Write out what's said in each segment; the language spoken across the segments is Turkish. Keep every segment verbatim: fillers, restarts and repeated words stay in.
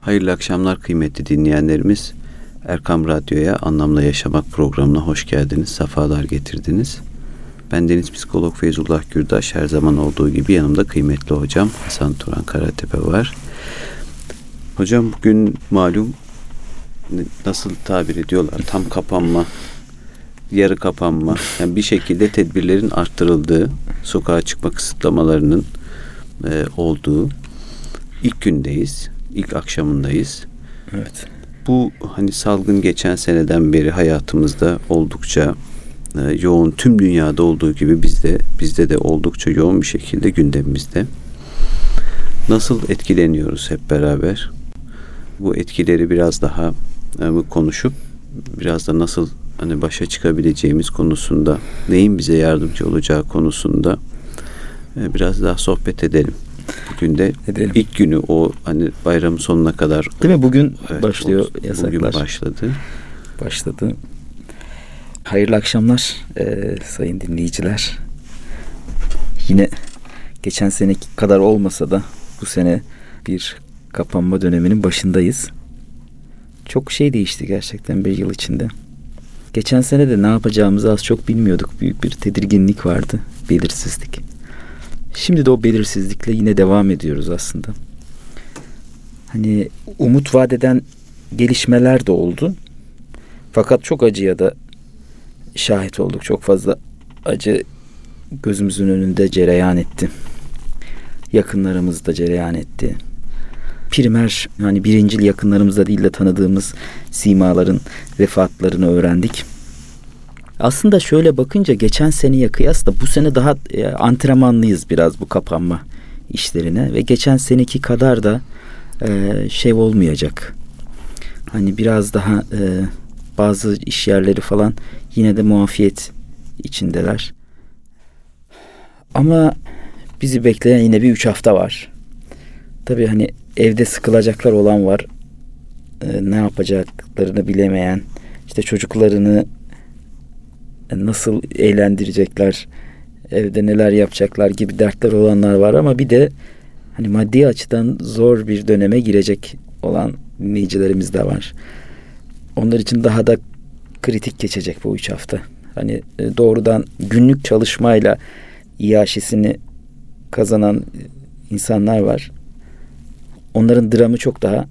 Hayırlı akşamlar kıymetli dinleyenlerimiz. Erkam Radyo'ya Anlamla Yaşamak programına hoş geldiniz, sefalar getirdiniz. Ben Deniz Psikolog Feyzullah Gürdaş, her zaman olduğu gibi yanımda kıymetli hocam Hasan Turan Karatepe var. Hocam bugün malum nasıl tabir ediyorlar, tam kapanma, yarı kapanma, yani bir şekilde tedbirlerin arttırıldığı, sokağa çıkma kısıtlamalarının e, olduğu ilk gündeyiz, ilk akşamındayız. Evet. Bu hani salgın geçen seneden beri hayatımızda oldukça e, yoğun, tüm dünyada olduğu gibi bizde bizde de oldukça yoğun bir şekilde gündemimizde. Nasıl etkileniyoruz hep beraber? Bu etkileri biraz daha e, konuşup biraz da nasıl hani başa çıkabileceğimiz konusunda, neyin bize yardımcı olacağı konusunda e, biraz daha sohbet edelim. Bugün de edelim. İlk günü o hani bayramın sonuna kadar. Değil mi? Bugün evet, başlıyor o, yasaklar. Bugün başladı. Başladı. Hayırlı akşamlar e, sayın dinleyiciler. Yine geçen seneki kadar olmasa da bu sene bir kapanma döneminin başındayız. Çok şey değişti gerçekten bir yıl içinde. Geçen sene de ne yapacağımızı az çok bilmiyorduk. Büyük bir tedirginlik vardı, belirsizlik. Şimdi de o belirsizlikle yine devam ediyoruz aslında. Hani umut vaat eden gelişmeler de oldu. Fakat çok acıya da şahit olduk. Çok fazla acı gözümüzün önünde cereyan etti. Yakınlarımızda cereyan etti. Primer, yani birincil yakınlarımızda değil de tanıdığımız simaların vefatlarını öğrendik. Aslında şöyle bakınca geçen seneye kıyasla bu sene daha e, antrenmanlıyız biraz bu kapanma işlerine ve geçen seneki kadar da e, şey olmayacak. Hani biraz daha e, bazı iş yerleri falan yine de muafiyet içindeler. Ama bizi bekleyen yine bir üç hafta var. Tabii hani evde sıkılacaklar olan var. E, ne yapacaklarını bilemeyen, işte çocuklarını nasıl eğlendirecekler, evde neler yapacaklar gibi dertler olanlar var ama bir de hani maddi açıdan zor bir döneme girecek olan dinleyicilerimiz de var. Onlar için daha da kritik geçecek bu üç hafta. Hani doğrudan günlük çalışmayla iaşesini kazanan insanlar var. Onların dramı çok daha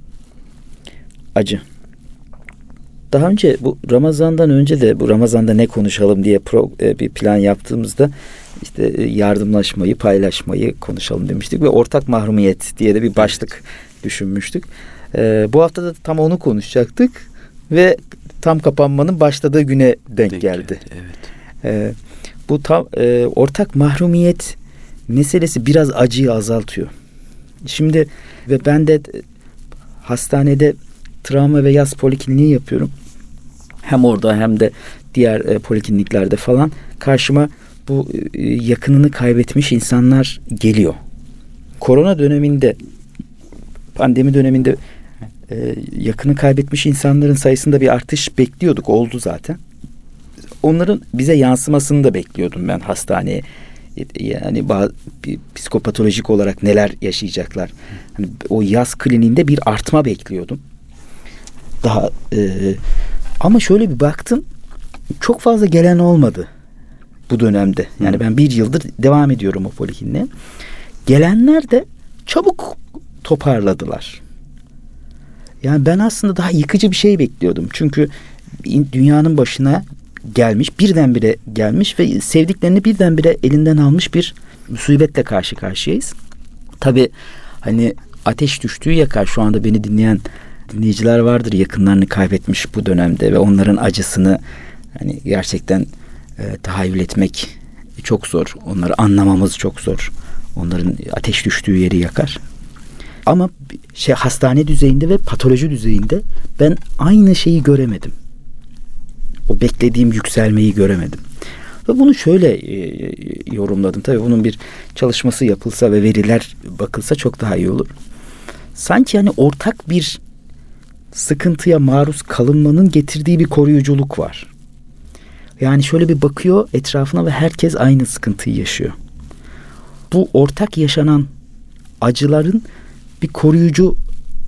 acı. Daha önce bu Ramazan'dan önce de bu Ramazan'da ne konuşalım diye pro, e, bir plan yaptığımızda işte e, yardımlaşmayı, paylaşmayı konuşalım demiştik ve ortak mahrumiyet diye de bir başlık düşünmüştük. E, bu hafta da tam onu konuşacaktık ve tam kapanmanın başladığı güne denk, denk geldi. Evet. E, bu tam e, ortak mahrumiyet meselesi biraz acıyı azaltıyor. Şimdi ve ben de hastanede travma ve yaz polikliniği yapıyorum. Hem orada hem de diğer e, polikliniklerde falan karşıma bu e, yakınını kaybetmiş insanlar geliyor. Korona döneminde, pandemi döneminde e, yakını kaybetmiş insanların sayısında bir artış bekliyorduk. Oldu zaten. Onların bize yansımasını da bekliyordum ben hastaneye. Yani bazı, psikopatolojik olarak neler yaşayacaklar. Hani o yaz kliniğinde bir artma bekliyordum. Daha e, ama şöyle bir baktım, çok fazla gelen olmadı bu dönemde. Yani ben bir yıldır devam ediyorum o polikliniğe. Gelenler de çabuk toparladılar. Yani ben aslında daha yıkıcı bir şey bekliyordum. Çünkü dünyanın başına gelmiş, birdenbire gelmiş ve sevdiklerini birdenbire elinden almış bir musibetle karşı karşıyayız. Tabii hani ateş düştüğü yakar. Şu anda beni dinleyen dinleyiciler vardır, yakınlarını kaybetmiş bu dönemde ve onların acısını hani gerçekten e, tahayyül etmek çok zor. Onları anlamamız çok zor. Onların ateş düştüğü yeri yakar. Ama şey, hastane düzeyinde ve patoloji düzeyinde ben aynı şeyi göremedim. O beklediğim yükselmeyi göremedim. Ve bunu şöyle e, yorumladım. Tabii bunun bir çalışması yapılsa ve veriler bakılsa çok daha iyi olur. Sanki hani ortak bir sıkıntıya maruz kalınmanın getirdiği bir koruyuculuk var. Yani şöyle bir bakıyor etrafına ve herkes aynı sıkıntıyı yaşıyor. Bu ortak yaşanan acıların bir koruyucu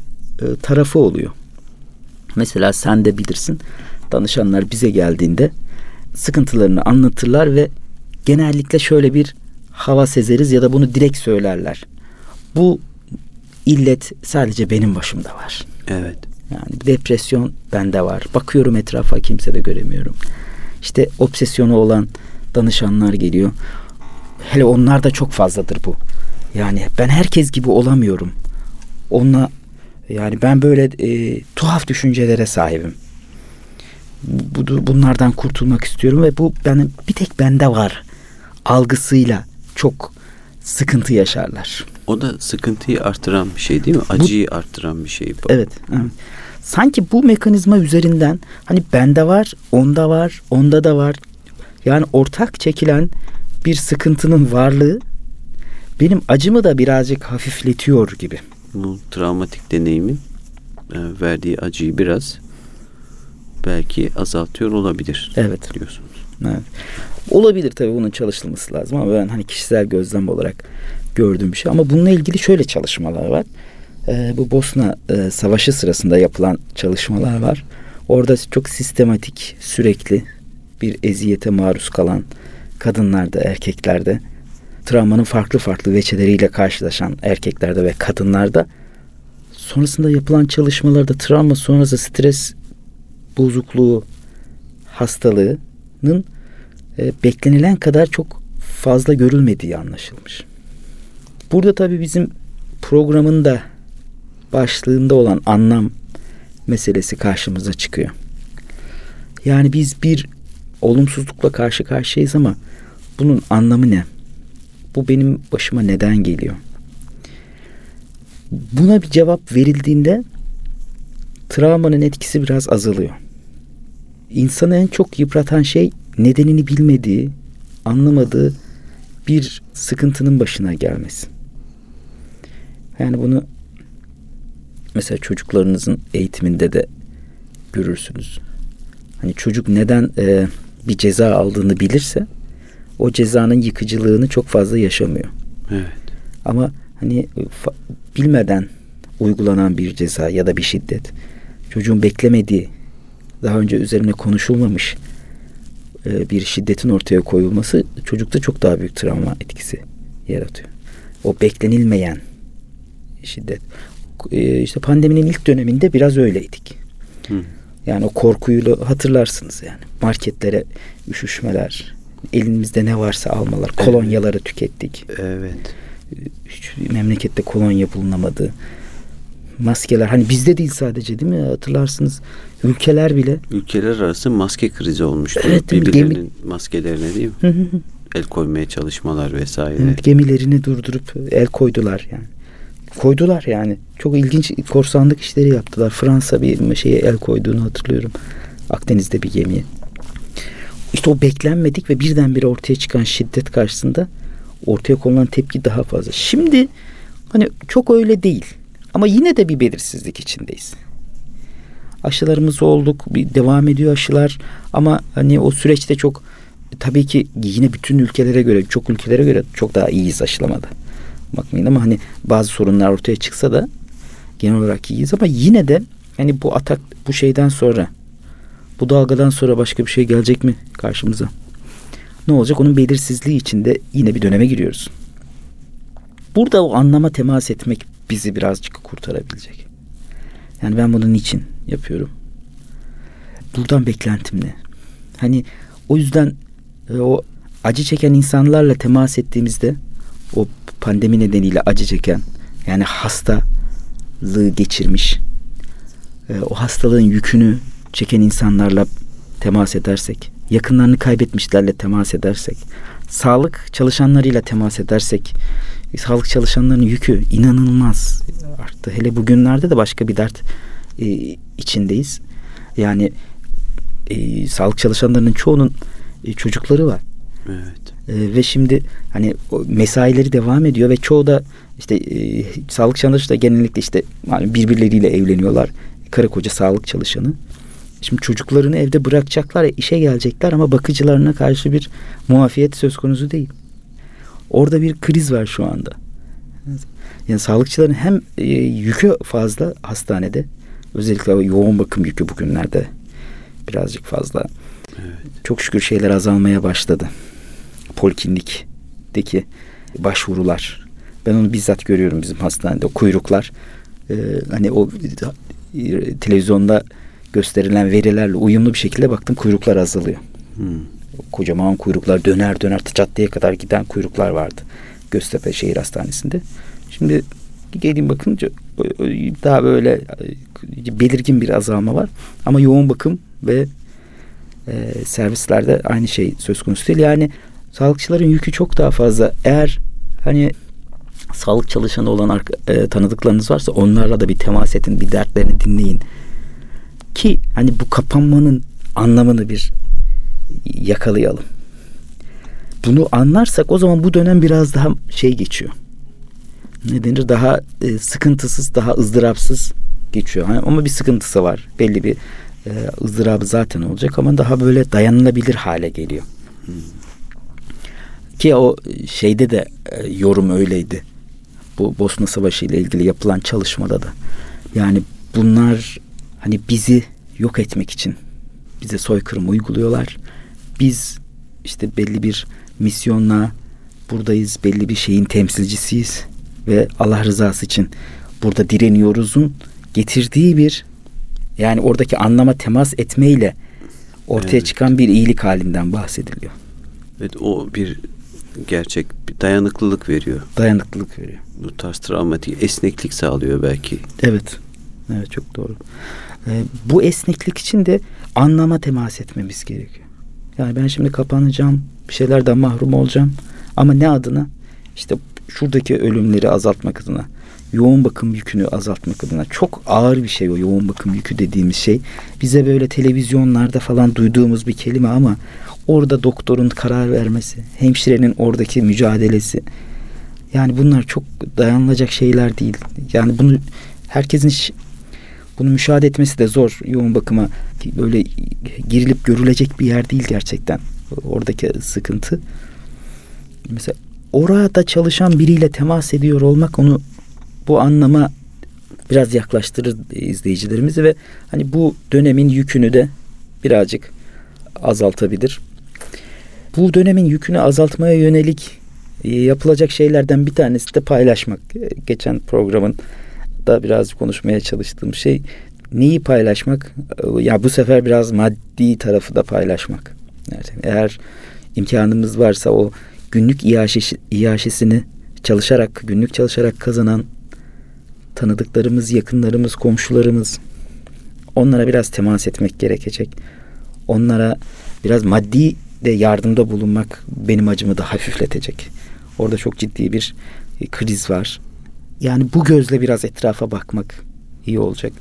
e, tarafı oluyor. Mesela sen de bilirsin, danışanlar bize geldiğinde sıkıntılarını anlatırlar ve genellikle şöyle bir hava sezeriz ya da bunu direkt söylerler. Bu illet sadece benim başımda var. Evet. Yani depresyon bende var. Bakıyorum etrafa, kimse de göremiyorum. İşte obsesyonu olan danışanlar geliyor. Hele onlar da çok fazladır bu. Yani ben herkes gibi olamıyorum. Onunla yani ben böyle e, tuhaf düşüncelere sahibim. Bu, bunlardan kurtulmak istiyorum ve bu benim bir tek bende var algısıyla çok sıkıntı yaşarlar. O da sıkıntıyı artıran bir şey değil mi? Acıyı bu, artıran bir şey bu. Evet, evet. Sanki bu mekanizma üzerinden hani bende var, onda var, onda da var. Yani ortak çekilen bir sıkıntının varlığı benim acımı da birazcık hafifletiyor gibi. Bu travmatik deneyimin e, verdiği acıyı biraz belki azaltıyor olabilir. Evet. Diyorsunuz. Evet. Olabilir tabii, bunun çalışılması lazım ama ben hani kişisel gözlem olarak gördüğüm bir şey. Ama bununla ilgili şöyle çalışmalar var. Ee, bu Bosna e, Savaşı sırasında yapılan çalışmalar var. Orada çok sistematik, sürekli bir eziyete maruz kalan kadınlarda, erkeklerde, travmanın farklı farklı veçeleriyle karşılaşan erkeklerde ve kadınlarda sonrasında yapılan çalışmalarda travma sonrası stres bozukluğu hastalığının e, beklenilen kadar çok fazla görülmediği anlaşılmış. Burada tabii bizim programın da başlığında olan anlam meselesi karşımıza çıkıyor. Yani biz bir olumsuzlukla karşı karşıyayız ama bunun anlamı ne? Bu benim başıma neden geliyor? Buna bir cevap verildiğinde travmanın etkisi biraz azalıyor. İnsanı en çok yıpratan şey nedenini bilmediği, anlamadığı bir sıkıntının başına gelmesi. Yani bunu mesela çocuklarınızın eğitiminde de görürsünüz. Hani çocuk neden e, bir ceza aldığını bilirse o cezanın yıkıcılığını çok fazla yaşamıyor. Evet. Ama hani fa- bilmeden uygulanan bir ceza ya da bir şiddet, çocuğun beklemediği, daha önce üzerine konuşulmamış e, bir şiddetin ortaya koyulması çocukta çok daha büyük travma etkisi yaratıyor. O beklenilmeyen şiddet. E, işte pandeminin ilk döneminde biraz öyleydik. Hı. Yani o korkuyla hatırlarsınız yani. Marketlere üşüşmeler, elimizde ne varsa almalar, kolonyaları evet. tükettik. Evet. Hiç memlekette kolonya bulunamadı. Maskeler, hani bizde değil sadece, değil mi? Hatırlarsınız. Ülkeler bile. Ülkeler arası maske krizi olmuştu. Evet, birbirlerinin gemi... maskelerine değil mi? El koymaya çalışmalar vesaire. Evet, gemilerini durdurup el koydular yani. Koydular yani. Çok ilginç korsanlık işleri yaptılar. Fransa bir şeye el koyduğunu hatırlıyorum. Akdeniz'de bir gemiye. İşte o beklenmedik ve birdenbire ortaya çıkan şiddet karşısında ortaya konulan tepki daha fazla. Şimdi hani çok öyle değil. Ama yine de bir belirsizlik içindeyiz. Aşılarımız olduk, bir devam ediyor aşılar ama hani o süreçte çok tabii ki yine bütün ülkelere göre, çok ülkelere göre çok daha iyiyiz aşılamada. Bakmayın ama hani bazı sorunlar ortaya çıksa da genel olarak iyiyiz ama yine de hani bu atak, bu şeyden sonra, bu dalgadan sonra başka bir şey gelecek mi karşımıza? Ne olacak? Onun belirsizliği içinde yine bir döneme giriyoruz. Burada o anlama temas etmek bizi birazcık kurtarabilecek. Yani ben bunu niçin yapıyorum? Buradan beklentim ne? Hani o yüzden e, o acı çeken insanlarla temas ettiğimizde, o pandemi nedeniyle acı çeken, yani hastalığı geçirmiş, e, o hastalığın yükünü çeken insanlarla temas edersek, yakınlarını kaybetmişlerle temas edersek, sağlık çalışanlarıyla temas edersek, sağlık çalışanlarının yükü inanılmaz arttı. Hele bugünlerde de başka bir dert e, içindeyiz. Yani e, sağlık çalışanlarının çoğunun e, çocukları var. Evet. E, ve şimdi hani mesaileri devam ediyor ve çoğu da işte e, sağlık çalışanları da genellikle işte yani birbirleriyle evleniyorlar. Karı koca sağlık çalışanı. Şimdi çocuklarını evde bırakacaklar, işe gelecekler ama bakıcılarına karşı bir muafiyet söz konusu değil. Orada bir kriz var şu anda. Yani sağlıkçıların hem e, yükü fazla hastanede. Özellikle o yoğun bakım yükü bugünlerde birazcık fazla. Evet. Çok şükür şeyler azalmaya başladı. Poliklinikteki başvurular. Ben onu bizzat görüyorum bizim hastanede. O kuyruklar e, hani o e, televizyonda gösterilen verilerle uyumlu bir şekilde baktım, kuyruklar azalıyor. Hmm. Kocaman kuyruklar, döner döner caddeye kadar giden kuyruklar vardı Göztepe Şehir Hastanesi'nde. Şimdi gelin bakınca daha böyle belirgin bir azalma var. Ama yoğun bakım ve e, servislerde aynı şey söz konusu değil. Yani sağlıkçıların yükü çok daha fazla. Eğer hani sağlık çalışanı olan arka, e, tanıdıklarınız varsa onlarla da bir temas edin, bir dertlerini dinleyin. Ki hani bu kapanmanın anlamını bir yakalayalım. Bunu anlarsak o zaman bu dönem biraz daha şey geçiyor. Ne denir? Daha e, sıkıntısız, daha ızdırapsız geçiyor. Hani, ama bir sıkıntısı var. Belli bir e, ızdırabı zaten olacak ama daha böyle dayanılabilir hale geliyor. Hmm. Ki o şeyde de e, yorum öyleydi. Bu Bosna Savaşı ile ilgili yapılan çalışmada da. Yani bunlar hani bizi yok etmek için bize soykırım uyguluyorlar. Biz işte belli bir misyonla buradayız. Belli bir şeyin temsilcisiyiz. Ve Allah rızası için burada direniyoruz'un getirdiği bir, yani oradaki anlama temas etmeyle ortaya evet. çıkan bir iyilik halinden bahsediliyor. Evet, o bir gerçek bir dayanıklılık veriyor. Dayanıklılık veriyor. Bu tarz travmatik esneklik sağlıyor belki. Evet. Evet, çok doğru. Ee, bu esneklik için de anlama temas etmemiz gerekiyor. Yani ben şimdi kapanacağım, bir şeylerden mahrum olacağım ama ne adına? İşte şuradaki ölümleri azaltmak adına, yoğun bakım yükünü azaltmak adına. Çok ağır bir şey o yoğun bakım yükü dediğimiz şey. Bize böyle televizyonlarda falan duyduğumuz bir kelime ama orada doktorun karar vermesi, hemşirenin oradaki mücadelesi. Yani bunlar çok dayanılacak şeyler değil. Yani bunu herkesin bunu müşahede etmesi de zor. Yoğun bakıma böyle girilip görülecek bir yer değil gerçekten. Oradaki sıkıntı. Mesela orada çalışan biriyle temas ediyor olmak onu bu anlama biraz yaklaştırır izleyicilerimizi ve hani bu dönemin yükünü de birazcık azaltabilir. Bu dönemin yükünü azaltmaya yönelik yapılacak şeylerden bir tanesi de paylaşmak. Geçen programın da biraz konuşmaya çalıştığım şey, neyi paylaşmak? Ya bu sefer biraz maddi tarafı da paylaşmak. Yani eğer imkanımız varsa o günlük iaşesi, iaşesini çalışarak, günlük çalışarak kazanan tanıdıklarımız, yakınlarımız, komşularımız, onlara biraz temas etmek gerekecek. Onlara biraz maddi de yardımda bulunmak benim acımı da hafifletecek. Orada çok ciddi bir kriz var. Yani bu gözle biraz etrafa bakmak iyi olacak.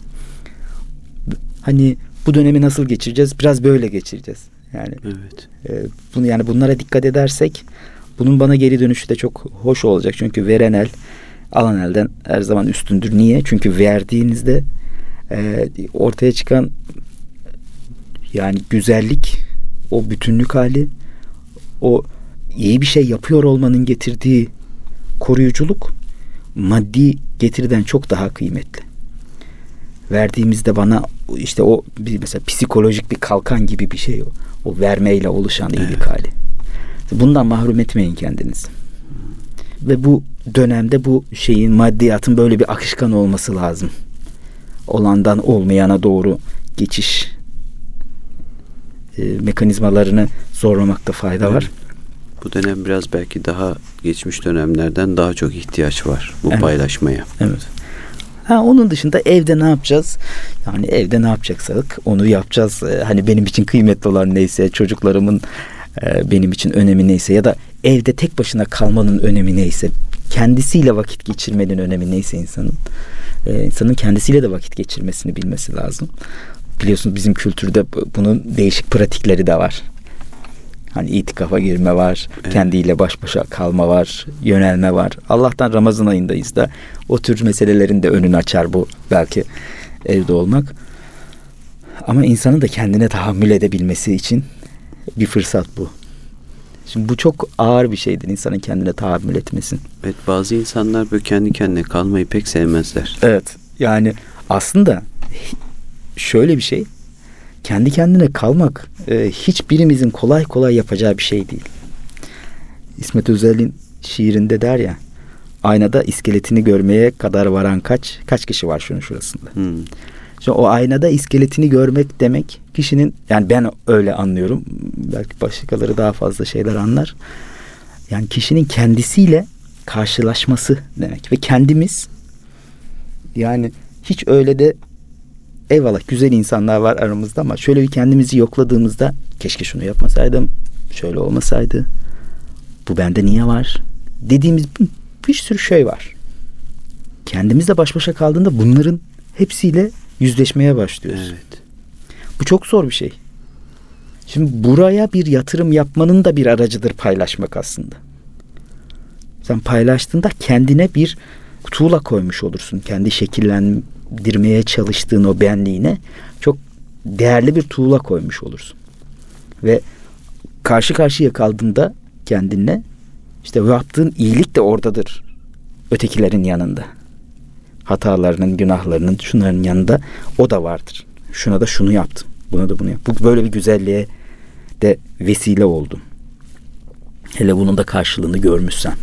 Hani bu dönemi nasıl geçireceğiz? Biraz böyle geçireceğiz. Yani evet. E, bunu yani bunlara dikkat edersek bunun bana geri dönüşü de çok hoş olacak. Çünkü veren el alan elden her zaman üstündür. Niye? Çünkü verdiğinizde e, ortaya çıkan yani güzellik, o bütünlük hali, o iyi bir şey yapıyor olmanın getirdiği koruyuculuk maddi getiriden çok daha kıymetli. Verdiğimizde bana işte o bir mesela psikolojik bir kalkan gibi bir şey o. O vermeyle oluşan iyilik evet. hali. Bundan mahrum etmeyin kendinizi. Ve bu dönemde bu şeyin, maddiyatın böyle bir akışkan olması lazım. Olandan olmayana doğru geçiş e, mekanizmalarını zorlamakta fayda evet. var. Bu dönem biraz belki daha geçmiş dönemlerden daha çok ihtiyaç var bu evet. paylaşmaya. Evet. Ha, onun dışında evde ne yapacağız? Yani evde ne yapacaksak onu yapacağız. Ee, hani benim için kıymetli olan neyse, çocuklarımın e, benim için önemi neyse ya da evde tek başına kalmanın önemi neyse, kendisiyle vakit geçirmenin önemi neyse insanın, e, insanın kendisiyle de vakit geçirmesini bilmesi lazım. Biliyorsunuz bizim kültürde bunun değişik pratikleri de var. Hani itikafa girme var, evet. kendiyle baş başa kalma var, yönelme var. Allah'tan Ramazan ayındayız da o tür meselelerin de önünü açar bu belki evde olmak. Ama insanın da kendine tahammül edebilmesi için bir fırsat bu. Şimdi bu çok ağır bir şeydir insanın kendine tahammül etmesin. Evet, bazı insanlar böyle kendi kendine kalmayı pek sevmezler. Evet, yani aslında şöyle bir şey, kendi kendine kalmak e, hiçbirimizin kolay kolay yapacağı bir şey değil. İsmet Özel'in şiirinde der ya, aynada iskeletini görmeye kadar varan kaç kaç kişi var şunun şurasında. Hmm. Şimdi o aynada iskeletini görmek demek kişinin, yani ben öyle anlıyorum, belki başkaları daha fazla şeyler anlar. Yani kişinin kendisiyle karşılaşması demek ve kendimiz, yani hiç öyle de eyvallah güzel insanlar var aramızda ama şöyle bir kendimizi yokladığımızda keşke şunu yapmasaydım, şöyle olmasaydı, bu bende niye var dediğimiz bir, bir sürü şey var. Kendimizle baş başa kaldığında bunların hepsiyle yüzleşmeye başlıyoruz. Evet. Bu çok zor bir şey. Şimdi buraya bir yatırım yapmanın da bir aracıdır paylaşmak aslında. Sen paylaştığında kendine bir tuğla koymuş olursun. Kendi şekillendirmeye çalıştığın o benliğine çok değerli bir tuğla koymuş olursun. Ve karşı karşıya kaldığında kendinle, işte yaptığın iyilik de oradadır. Ötekilerin yanında. Hatalarının, günahlarının, şunların yanında o da vardır. Şuna da şunu yaptım. Buna da bunu yaptım. Bu böyle bir güzelliğe de vesile oldum. Hele bunun da karşılığını görmüşsen.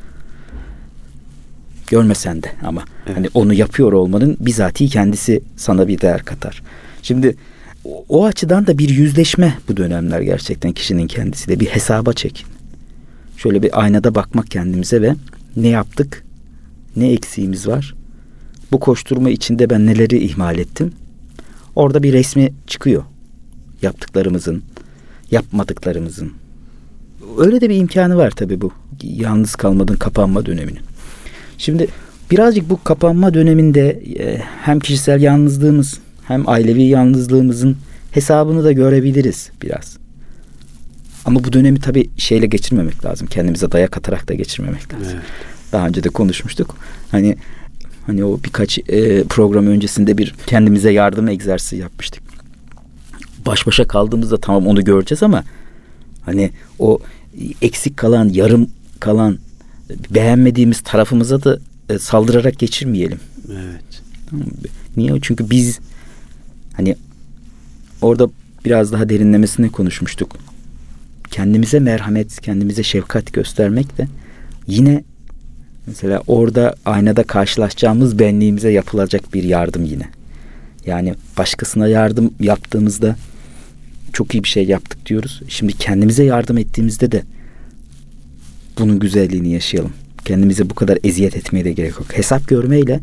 Görmesen de ama evet. Hani onu yapıyor olmanın bizatihi kendisi sana bir değer katar. Şimdi o, o açıdan da bir yüzleşme bu dönemler gerçekten kişinin kendisiyle. Bir hesaba çekin. Şöyle bir aynada bakmak kendimize ve ne yaptık? Ne eksiğimiz var? Bu koşturma içinde ben neleri ihmal ettim? Orada bir resmi çıkıyor. Yaptıklarımızın, yapmadıklarımızın. Öyle de bir imkanı var tabii bu. Yalnız kalmadığın kapanma döneminin. Şimdi birazcık bu kapanma döneminde hem kişisel yalnızlığımız hem ailevi yalnızlığımızın hesabını da görebiliriz biraz. Ama bu dönemi tabii şeyle geçirmemek lazım. Kendimize dayak atarak da geçirmemek lazım. Evet. Daha önce de konuşmuştuk. Hani hani o birkaç e, program öncesinde bir kendimize yardım egzersizi yapmıştık. Baş başa kaldığımızda tamam onu göreceğiz ama hani o eksik kalan, yarım kalan, beğenmediğimiz tarafımıza da e, saldırarak geçirmeyelim. Evet. Niye? Çünkü biz hani orada biraz daha derinlemesine konuşmuştuk. Kendimize merhamet, kendimize şefkat göstermek de yine mesela orada aynada karşılaşacağımız benliğimize yapılacak bir yardım yine. Yani başkasına yardım yaptığımızda çok iyi bir şey yaptık diyoruz. Şimdi kendimize yardım ettiğimizde de bunun güzelliğini yaşayalım. Kendimize bu kadar eziyet etmeye de gerek yok. Hesap görmeyle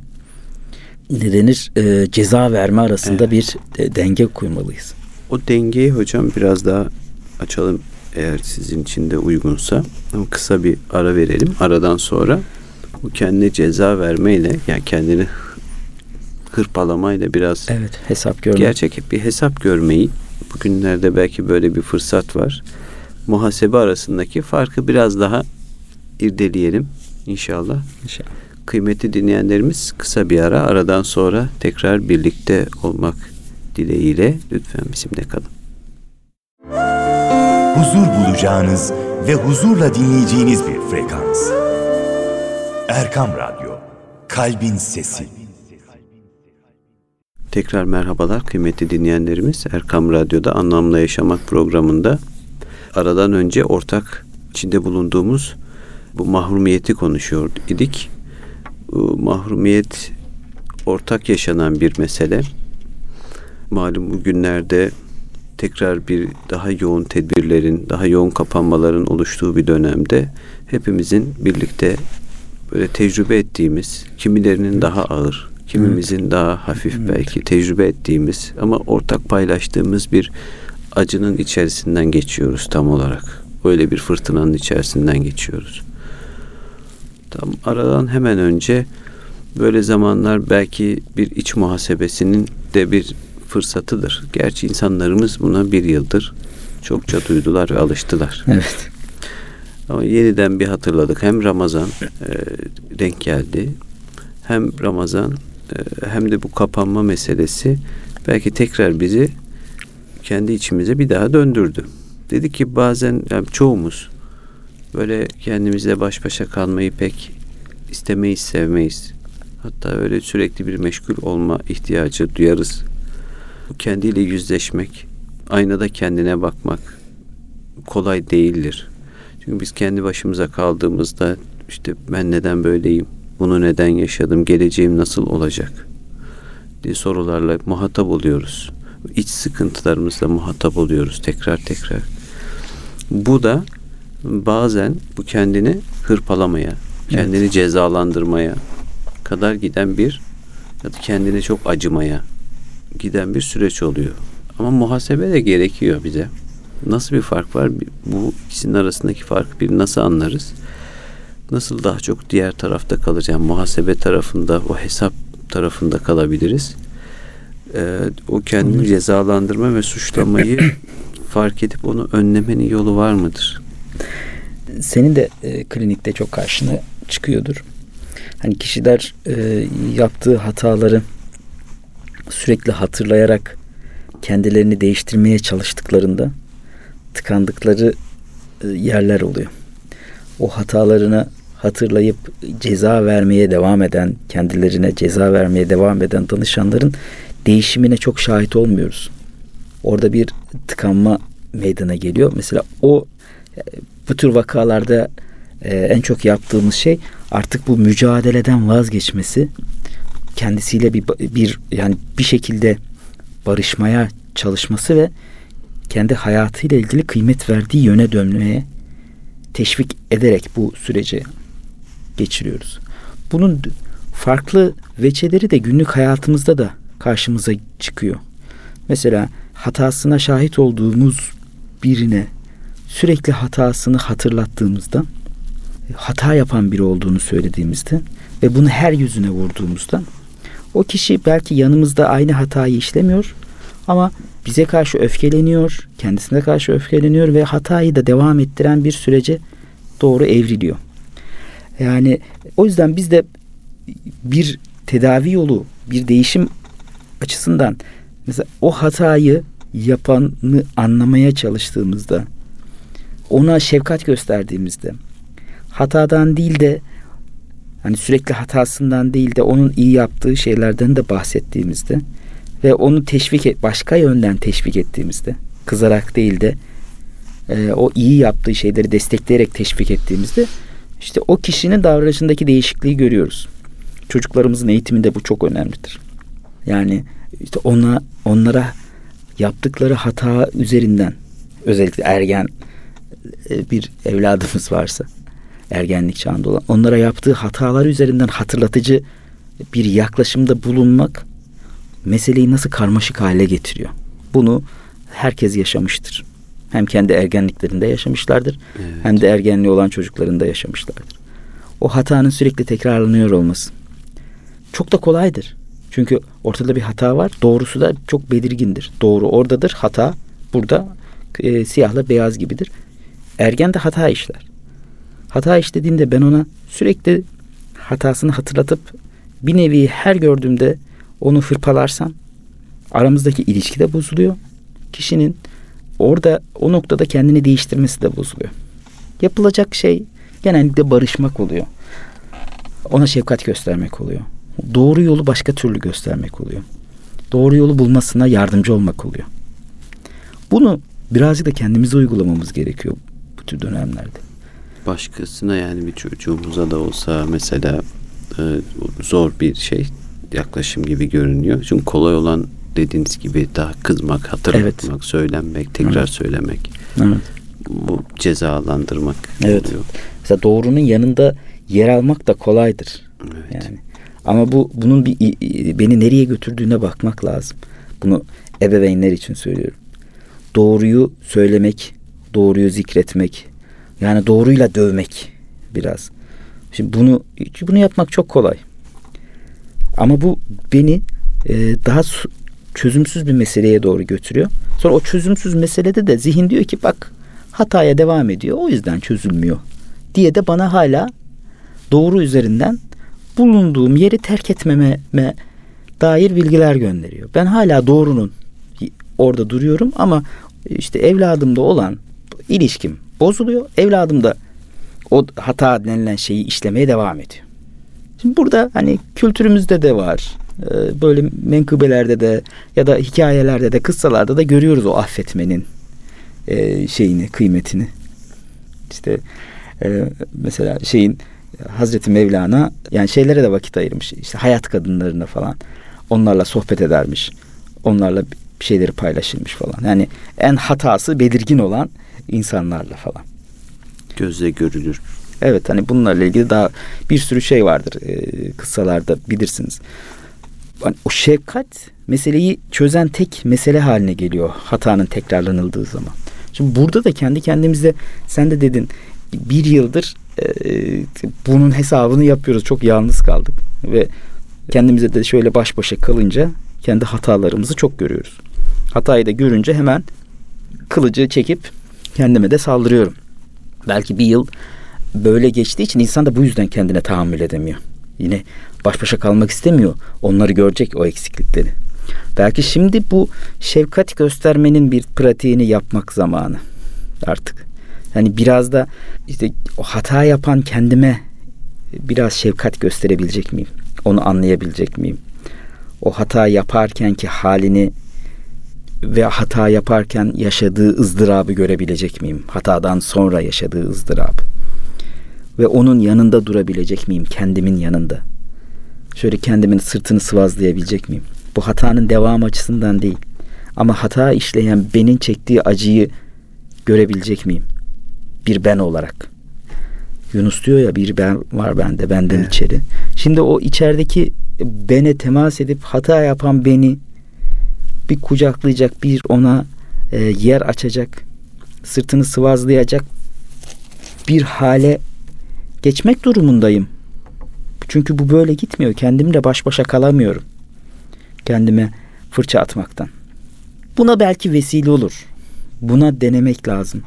ne denir e, ceza verme arasında evet. bir e, denge koymalıyız. O dengeyi hocam biraz daha açalım eğer sizin için de uygunsa. Ama kısa bir ara verelim. Aradan sonra bu kendine ceza vermeyle, yani kendini hırpalamayla biraz evet, hesap görme. Gerçek bir hesap görmeyi, bugünlerde belki böyle bir fırsat var. Muhasebe arasındaki farkı biraz daha irdeleyelim inşallah. İnşallah. Kıymetli dinleyenlerimiz, kısa bir ara, aradan sonra tekrar birlikte olmak dileğiyle lütfen bizimle kalın. Huzur bulacağınız ve huzurla dinleyeceğiniz bir frekans. Erkam Radyo, Kalbin Sesi. Tekrar merhabalar kıymetli dinleyenlerimiz. Erkam Radyo'da Anlamla Yaşamak programında aradan önce ortak içinde bulunduğumuz bu mahrumiyeti konuşuyor idik. Bu mahrumiyet ortak yaşanan bir mesele. Malum bugünlerde tekrar bir daha yoğun tedbirlerin, daha yoğun kapanmaların oluştuğu bir dönemde hepimizin birlikte böyle tecrübe ettiğimiz, kimilerinin daha ağır, kimimizin evet. daha hafif evet. belki tecrübe ettiğimiz ama ortak paylaştığımız bir acının içerisinden geçiyoruz tam olarak. Öyle bir fırtınanın içerisinden geçiyoruz. Tam aradan hemen önce böyle zamanlar belki bir iç muhasebesinin de bir fırsatıdır. Gerçi insanlarımız buna bir yıldır çokça duydular ve alıştılar. Evet. Ama yeniden bir hatırladık. Hem Ramazan e, denk geldi. Hem Ramazan e, hem de bu kapanma meselesi belki tekrar bizi kendi içimize bir daha döndürdü. Dedi ki bazen yani çoğumuz böyle kendimizle baş başa kalmayı pek istemeyiz, sevmeyiz. Hatta öyle sürekli bir meşgul olma ihtiyacı duyarız. Kendiyle yüzleşmek, aynada kendine bakmak kolay değildir. Çünkü biz kendi başımıza kaldığımızda işte ben neden böyleyim, bunu neden yaşadım, geleceğim nasıl olacak diye sorularla muhatap oluyoruz. İç sıkıntılarımızla muhatap oluyoruz tekrar tekrar. Bu da bazen bu kendini hırpalamaya, kendini evet. cezalandırmaya kadar giden bir, ya da kendine çok acımaya giden bir süreç oluyor. Ama muhasebe de gerekiyor bize. Nasıl bir fark var? Bu ikisinin arasındaki farkı bir nasıl anlarız? Nasıl daha çok diğer tarafta kalacağım? Muhasebe tarafında, o hesap tarafında kalabiliriz. Ee, o kendini cezalandırma ve suçlamayı fark edip onu önlemenin yolu var mıdır? Senin de e, klinikte çok karşına çıkıyordur. Hani kişiler e, yaptığı hataları sürekli hatırlayarak kendilerini değiştirmeye çalıştıklarında tıkandıkları e, yerler oluyor. O hatalarını hatırlayıp ceza vermeye devam eden, kendilerine ceza vermeye devam eden danışanların değişimine çok şahit olmuyoruz. Orada bir tıkanma meydana geliyor. Mesela o bu tür vakalarda e, en çok yaptığımız şey artık bu mücadeleden vazgeçmesi, kendisiyle bir bir yani bir şekilde barışmaya çalışması ve kendi hayatıyla ilgili kıymet verdiği yöne dönmeye teşvik ederek bu süreci geçiriyoruz. Bunun farklı veçeleri de günlük hayatımızda da karşımıza çıkıyor. Mesela hatasına şahit olduğumuz birine sürekli hatasını hatırlattığımızda, hata yapan biri olduğunu söylediğimizde ve bunu her yüzüne vurduğumuzda, o kişi belki yanımızda aynı hatayı işlemiyor ama bize karşı öfkeleniyor, kendisine karşı öfkeleniyor ve hatayı da devam ettiren bir sürece doğru evriliyor. Yani o yüzden biz de bir tedavi yolu, bir değişim açısından mesela o hatayı yapanı anlamaya çalıştığımızda, ona şefkat gösterdiğimizde, hatadan değil de hani sürekli hatasından değil de onun iyi yaptığı şeylerden de bahsettiğimizde ve onu teşvik et, başka yönden teşvik ettiğimizde, kızarak değil de e, o iyi yaptığı şeyleri destekleyerek teşvik ettiğimizde işte o kişinin davranışındaki değişikliği görüyoruz. Çocuklarımızın eğitiminde bu çok önemlidir. Yani işte ona onlara yaptıkları hata üzerinden, özellikle ergen bir evladımız varsa, ergenlik çağında olan, onlara yaptığı hatalar üzerinden hatırlatıcı bir yaklaşımda bulunmak meseleyi nasıl karmaşık hale getiriyor. Bunu herkes yaşamıştır. Hem kendi ergenliklerinde yaşamışlardır, evet. hem de ergenliği olan çocuklarında yaşamışlardır. O hatanın sürekli tekrarlanıyor olması çok da kolaydır. Çünkü ortada bir hata var. Doğrusu da çok belirgindir. Doğru oradadır. Hata burada e, siyahla beyaz gibidir. Ergen de hata işler. Hata işlediğinde ben ona sürekli hatasını hatırlatıp bir nevi her gördüğümde onu hırpalarsam aramızdaki ilişki de bozuluyor. Kişinin orada o noktada kendini değiştirmesi de bozuluyor. Yapılacak şey genellikle barışmak oluyor. Ona şefkat göstermek oluyor. Doğru yolu başka türlü göstermek oluyor. Doğru yolu bulmasına yardımcı olmak oluyor. Bunu birazcık da kendimize uygulamamız gerekiyor bu tür dönemlerde. Başkasına, yani bir çocuğumuza da olsa mesela e, zor bir şey, yaklaşım gibi görünüyor. Çünkü kolay olan dediğiniz gibi daha kızmak, hatırlatmak, evet. söylenmek, tekrar evet. söylemek. Evet. Bu cezalandırmak. Evet. Oluyor. Mesela doğrunun yanında yer almak da kolaydır. Evet. Yani ama bu bunun bir beni nereye götürdüğüne bakmak lazım. Bunu ebeveynler için söylüyorum. Doğruyu söylemek, doğruyu zikretmek, yani doğruyla dövmek biraz. Şimdi bunu bunu yapmak çok kolay. Ama bu beni e, daha çözümsüz bir meseleye doğru götürüyor. Sonra o çözümsüz meselede de zihin diyor ki bak hataya devam ediyor, o yüzden çözülmüyor diye de bana hala doğru üzerinden bulunduğum yeri terk etmeme dair bilgiler gönderiyor. Ben hala doğrunun orada duruyorum ama işte evladımda olan ilişkim bozuluyor. Evladım da o hata denilen şeyi işlemeye devam ediyor. Şimdi burada hani kültürümüzde de var. Böyle menkıbelerde de ya da hikayelerde de, kıssalarda da görüyoruz o affetmenin şeyini, kıymetini. İşte mesela şeyin Hazreti Mevlana yani şeylere de vakit ayırmış. İşte hayat kadınlarına falan. Onlarla sohbet edermiş. Onlarla bir şeyleri paylaşırmış falan. Yani en hatası belirgin olan insanlarla falan. Gözle görülür. Evet, hani bunlarla ilgili daha bir sürü şey vardır. Ee, kıssalarda bilirsiniz. Hani o şefkat meseleyi çözen tek mesele haline geliyor hatanın tekrarlanıldığı zaman. Şimdi burada da kendi kendimize, sen de dedin, bir yıldır e, bunun hesabını yapıyoruz. Çok yalnız kaldık ve kendimize de şöyle baş başa kalınca kendi hatalarımızı çok görüyoruz. Hatayı da görünce hemen kılıcı çekip kendime de saldırıyorum. Belki bir yıl böyle geçtiği için insan da bu yüzden kendine tahammül edemiyor. Yine baş başa kalmak istemiyor. Onları görecek, o eksiklikleri. Belki şimdi bu şefkat göstermenin bir pratiğini yapmak zamanı artık. Yani biraz da işte o hata yapan kendime biraz şefkat gösterebilecek miyim? Onu anlayabilecek miyim? O hata yaparkenki halini ve hata yaparken yaşadığı ızdırabı görebilecek miyim? Hatadan sonra yaşadığı ızdırabı. Ve onun yanında durabilecek miyim? Kendimin yanında. Şöyle kendimin sırtını sıvazlayabilecek miyim? Bu hatanın devamı açısından değil. Ama hata işleyen benim çektiği acıyı görebilecek miyim? Bir ben olarak. Yunus diyor ya, bir ben var bende, benden evet. içeri. Şimdi o içerideki bene temas edip hata yapan beni bir kucaklayacak, bir ona e, yer açacak, sırtını sıvazlayacak bir hale geçmek durumundayım. Çünkü bu böyle gitmiyor. Kendimle baş başa kalamıyorum. Kendime fırça atmaktan. Buna belki vesile olur. Buna denemek lazım.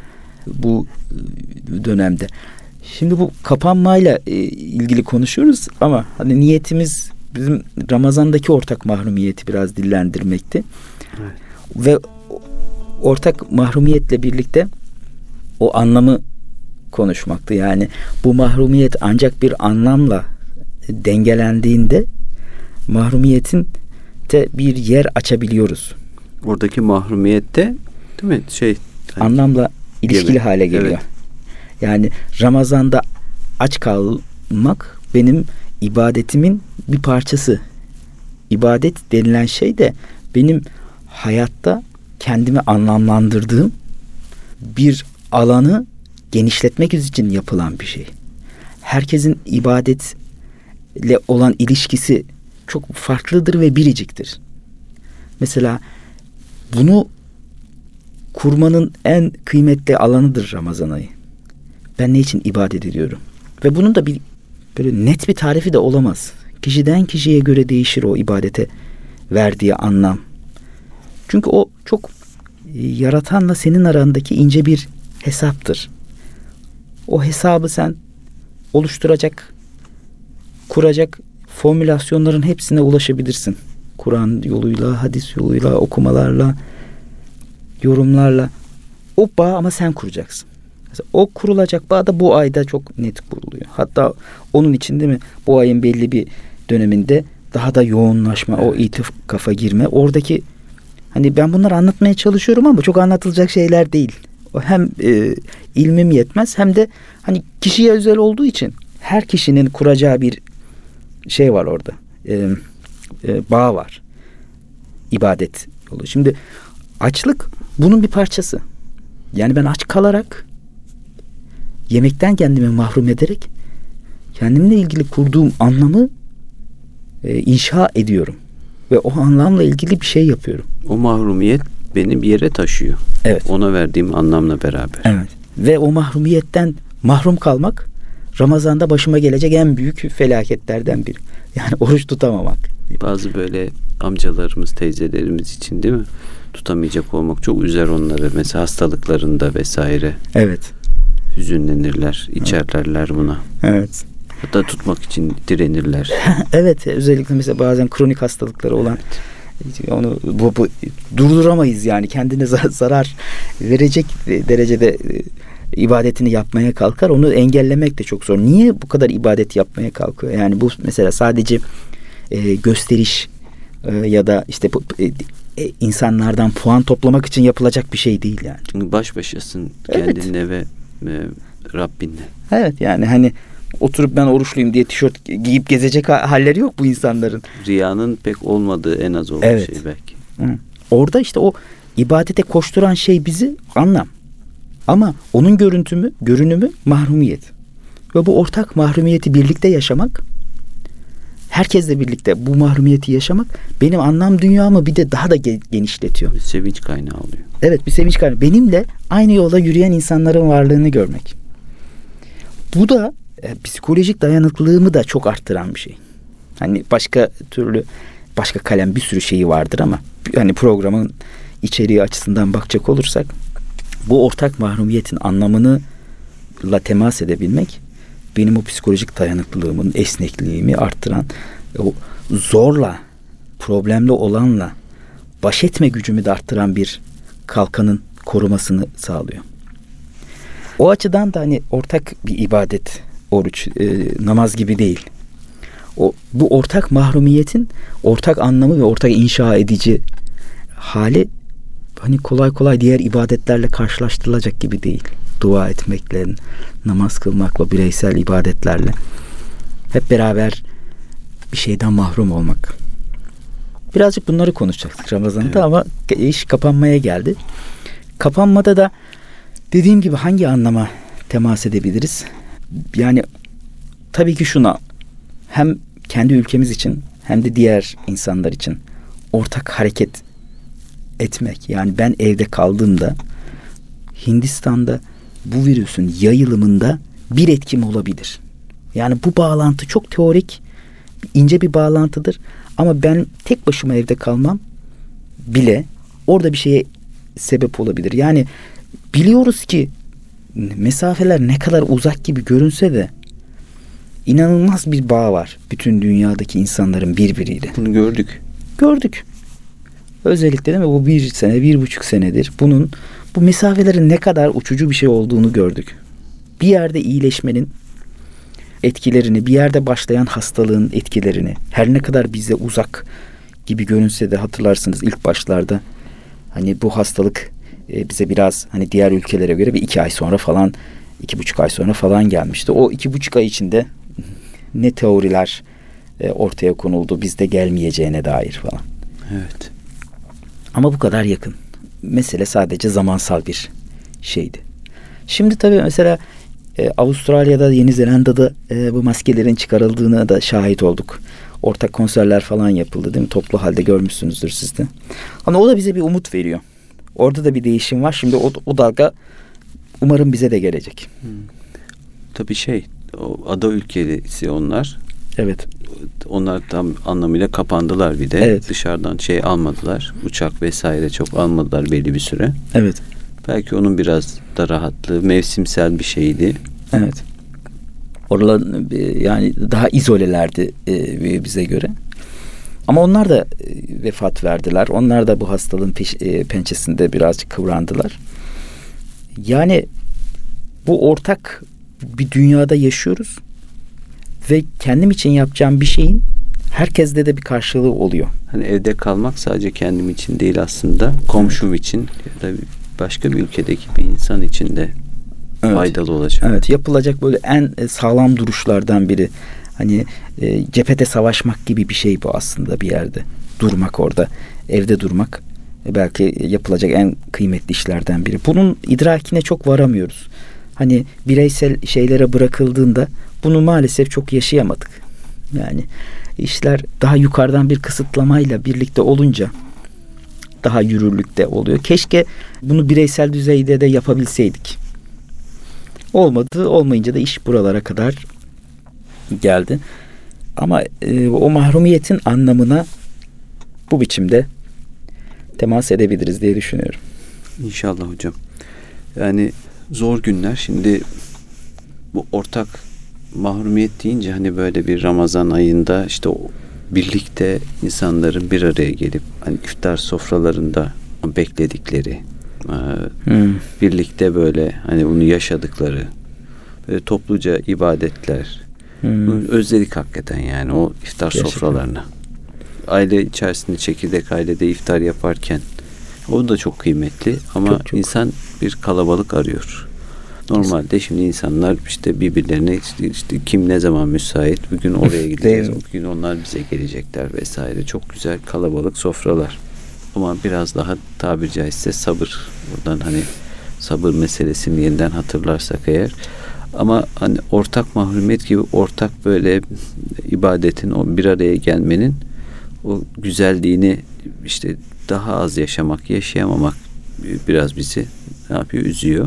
Bu dönemde. Şimdi bu kapanmayla e, ilgili konuşuyoruz ama hani niyetimiz bizim Ramazan'daki ortak mahrumiyeti biraz dillendirmekti. Evet. Ve ortak mahrumiyetle birlikte o anlamı konuşmaktı. Yani bu mahrumiyet ancak bir anlamla dengelendiğinde mahrumiyetin de bir yer açabiliyoruz. Oradaki mahrumiyette değil mi? Şey hani, anlamla ilişkili yemek. Hale geliyor. Evet. Yani Ramazan'da aç kalmak benim ibadetimin bir parçası. İbadet denilen şey de benim hayatta kendimi anlamlandırdığım bir alanı genişletmek için yapılan bir şey. Herkesin ibadetle olan ilişkisi çok farklıdır ve biriciktir. Mesela bunu kurmanın en kıymetli alanıdır Ramazan ayı. Ben ne için ibadet ediyorum? Ve bunun da bir böyle net bir tarifi de olamaz. Kişiden kişiye göre değişir o ibadete verdiği anlam. Çünkü o çok yaratanla senin arandaki ince bir hesaptır. O hesabı sen oluşturacak, kuracak formülasyonların hepsine ulaşabilirsin. Kur'an yoluyla, hadis yoluyla, okumalarla, yorumlarla. O bağ ama sen kuracaksın. Mesela o kurulacak bağ da bu ayda çok net kuruluyor. Hatta onun için değil mi? Bu ayın belli bir döneminde daha da yoğunlaşma, evet. O itikafa girme. Oradaki hani ben bunları anlatmaya çalışıyorum ama çok anlatılacak şeyler değil. Hem e, ilmim yetmez hem de hani kişiye özel olduğu için her kişinin kuracağı bir şey var orada. E, e, bağ var. İbadet yolu. Şimdi açlık bunun bir parçası. Yani ben aç kalarak, yemekten kendimi mahrum ederek kendimle ilgili kurduğum anlamı e, inşa ediyorum. Ve o anlamla ilgili bir şey yapıyorum. O mahrumiyet beni bir yere taşıyor. Evet. Ona verdiğim anlamla beraber. Evet. Ve o mahrumiyetten mahrum kalmak Ramazan'da başıma gelecek en büyük felaketlerden biri. Yani oruç tutamamak. Bazı böyle amcalarımız, teyzelerimiz için değil mi? Tutamayacak olmak çok üzer onları. Mesela hastalıklarında vesaire. Evet. Hüzünlenirler, içerlerler buna. Evet. Hatta tutmak için direnirler. Evet, özellikle mesela bazen kronik hastalıkları olan evet. onu bu, bu durduramayız yani kendine zarar verecek derecede ibadetini yapmaya kalkar. Onu engellemek de çok zor. Niye bu kadar ibadet yapmaya kalkıyor? Yani bu mesela sadece e, gösteriş e, ya da işte bu, e, e, insanlardan puan toplamak için yapılacak bir şey değil yani. Çünkü baş başasın Evet. kendinle ve e, Rabbinle. Evet, yani hani oturup ben oruçluyum diye tişört giyip gezecek halleri yok bu insanların. Riyanın pek olmadığı en az olan Evet. şey belki. Hı. Orada işte o ibadete koşturan şey bizi anlam. Ama onun görüntümü, görünümü mahrumiyet. Ve bu ortak mahrumiyeti birlikte yaşamak, herkesle birlikte bu mahrumiyeti yaşamak benim anlam dünyamı bir de daha da genişletiyor. Bir sevinç kaynağı oluyor. Evet, bir sevinç kaynağı. Benimle aynı yolda yürüyen insanların varlığını görmek. Bu da e, psikolojik dayanıklılığımı da çok arttıran bir şey. Hani başka türlü, başka kalem bir sürü şeyi vardır ama hani programın içeriği açısından bakacak olursak bu ortak mahrumiyetin anlamını la temas edebilmek benim o psikolojik dayanıklılığımın, esnekliğimi arttıran, o zorla, problemli olanla baş etme gücümü de arttıran bir kalkanın korumasını sağlıyor. O açıdan da hani ortak bir ibadet, oruç, e, namaz gibi değil. O bu ortak mahrumiyetin ortak anlamı ve ortak inşa edici hali hani kolay kolay diğer ibadetlerle karşılaştırılacak gibi değil. Dua etmekle, namaz kılmakla, bireysel ibadetlerle hep beraber bir şeyden mahrum olmak. Birazcık bunları konuşacaktık Ramazan'da, evet. Ama iş kapanmaya geldi. Kapanmada da dediğim gibi hangi anlama temas edebiliriz? Yani tabii ki şuna, hem kendi ülkemiz için hem de diğer insanlar için ortak hareket etmek. Yani ben evde kaldığımda Hindistan'da bu virüsün yayılımında bir etkim olabilir. Yani bu bağlantı çok teorik, ince bir bağlantıdır. Ama ben tek başıma evde kalmam bile orada bir şeye sebep olabilir. Yani biliyoruz ki mesafeler ne kadar uzak gibi görünse de inanılmaz bir bağ var bütün dünyadaki insanların birbiriyle. Bunu gördük. Gördük. Özellikle değil mi? Bu bir sene, bir buçuk senedir bunun, bu mesafelerin ne kadar uçucu bir şey olduğunu gördük. Bir yerde iyileşmenin etkilerini, bir yerde başlayan hastalığın etkilerini, her ne kadar bize uzak gibi görünse de hatırlarsınız ilk başlarda hani bu hastalık e, bize biraz hani diğer ülkelere göre bir iki ay sonra falan, iki buçuk ay sonra falan gelmişti. O iki buçuk ay içinde ne teoriler e, ortaya konuldu bizde gelmeyeceğine dair falan. Evet. Ama bu kadar yakın. Mesele sadece zamansal bir şeydi. Şimdi tabii mesela e, Avustralya'da, Yeni Zelanda'da e, bu maskelerin çıkarıldığına da şahit olduk. Ortak konserler falan yapıldı değil mi? Toplu halde görmüşsünüzdür siz de. Ama o da bize bir umut veriyor. Orada da bir değişim var. Şimdi o, o dalga umarım bize de gelecek. Hmm. Tabii şey, o ada ülkesi onlar. Evet. Onlar tam anlamıyla kapandılar bir de. Evet. Dışarıdan şey almadılar. Uçak vesaire çok almadılar belli bir süre. Evet. Belki onun biraz da rahatlığı, mevsimsel bir şeydi. Evet. Oralar yani daha izolelerdi e, bize göre. Ama onlar da e, vefat verdiler. Onlar da bu hastalığın peş, e, pençesinde birazcık kıvrandılar. Yani bu ortak bir dünyada yaşıyoruz. Ve kendim için yapacağım bir şeyin herkeste de bir karşılığı oluyor. Hani evde kalmak sadece kendim için değil aslında. Komşum için ya da başka bir ülkedeki bir insan için de evet. Faydalı olacak. Evet, yapılacak böyle en sağlam duruşlardan biri. Hani e, cephete savaşmak gibi bir şey bu aslında bir yerde. Durmak orada, evde durmak e, belki yapılacak en kıymetli işlerden biri. Bunun idrakine çok varamıyoruz. Hani bireysel şeylere bırakıldığında bunu maalesef çok yaşayamadık. Yani işler daha yukarıdan bir kısıtlamayla birlikte olunca daha yürürlükte oluyor. Keşke bunu bireysel düzeyde de yapabilseydik. Olmadı, olmayınca da iş buralara kadar geldi. Ama e, o mahrumiyetin anlamına bu biçimde temas edebiliriz diye düşünüyorum. İnşallah hocam. Yani zor günler. Şimdi bu ortak mahrumiyet deyince hani böyle bir Ramazan ayında işte o birlikte insanların bir araya gelip hani iftar sofralarında bekledikleri, Hmm. birlikte böyle hani bunu yaşadıkları, böyle topluca ibadetler. Hmm. Bunu özledik hakikaten yani o iftar Gerçekten. sofralarına. Aile içerisinde çekirdek ailede iftar yaparken o da çok kıymetli ama Çok, çok. insan bir kalabalık arıyor. Normalde şimdi insanlar işte birbirlerine işte, işte kim ne zaman müsait bugün oraya gideceğiz, Değil mi? bugün onlar bize gelecekler vesaire. Çok güzel kalabalık sofralar. Ama biraz daha tabiri caizse sabır. Buradan hani sabır meselesini yeniden hatırlarsak eğer. Ama hani ortak mahrumiyet gibi ortak böyle ibadetin o bir araya gelmenin o güzelliğini işte daha az yaşamak, yaşayamamak biraz bizi ne yapıyor? Üzüyor.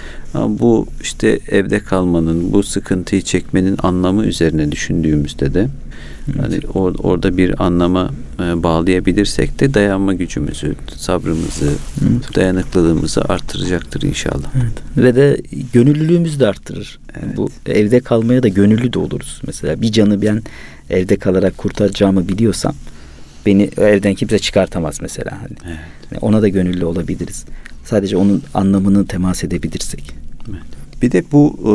Ama bu işte evde kalmanın, bu sıkıntıyı çekmenin anlamı üzerine düşündüğümüzde de evet. hani or, orada bir anlama e, bağlayabilirsek de dayanma gücümüzü, sabrımızı, evet. dayanıklılığımızı artıracaktır inşallah. Evet. Ve de gönüllülüğümüzü de arttırır. Evet. Bu evde kalmaya da gönüllü de oluruz. Mesela bir canı ben evde kalarak kurtaracağımı biliyorsam beni evden kimse çıkartamaz mesela. Hani. Evet. Yani ona da gönüllü olabiliriz. Sadece onun anlamını temas edebilirsek. Evet. Bir de bu e,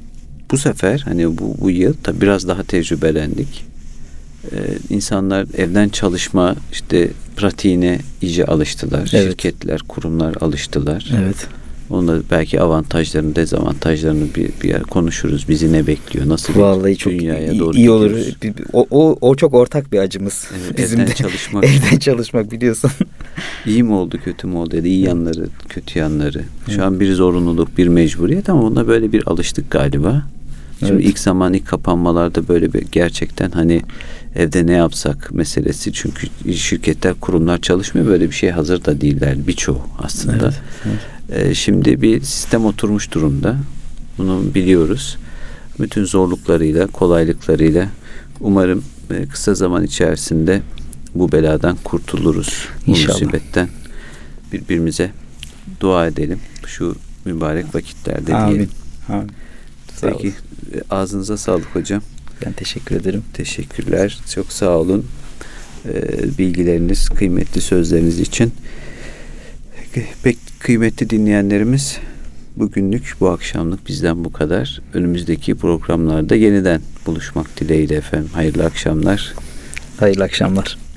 bu sefer hani bu bu yıl tabii biraz daha tecrübelendik. E, insanlar evden çalışma işte pratiğine iyice alıştılar. Evet. Şirketler, kurumlar alıştılar. Evet. Onunla belki avantajlarını, dezavantajlarını bir, bir yer konuşuruz. Bizi ne bekliyor? Nasıl Vallahi bir çok dünyaya iyi, doğru iyi olur. gidiyoruz? O, o o çok ortak bir acımız. Evet, Bizim evden de çalışmak. evden çalışmak biliyorsun. İyi mi oldu, kötü mü oldu? İyi yanları, kötü yanları. Şu Evet. an bir zorunluluk, bir mecburiyet ama ona böyle bir alıştık galiba. Şimdi Evet. ilk zaman ilk kapanmalarda böyle bir gerçekten hani evde ne yapsak meselesi. Çünkü şirketler, kurumlar çalışmıyor. Böyle bir şeye hazır da değiller birçoğu aslında. Evet, evet. Ee, şimdi bir sistem oturmuş durumda. Bunu biliyoruz. Bütün zorluklarıyla, kolaylıklarıyla umarım e, kısa zaman içerisinde bu beladan kurtuluruz. İnşallah. Bu musibetten birbirimize dua edelim. Şu mübarek vakitlerde Amin. diyelim. Amin. Sağ Peki olun. ağzınıza sağlık hocam. Ben teşekkür ederim. Teşekkürler. Çok sağ olun. Ee, bilgileriniz, kıymetli sözleriniz için. Pek kıymetli dinleyenlerimiz, bugünlük bu akşamlık bizden bu kadar. Önümüzdeki programlarda yeniden buluşmak dileğiyle efendim. Hayırlı akşamlar. Hayırlı akşamlar.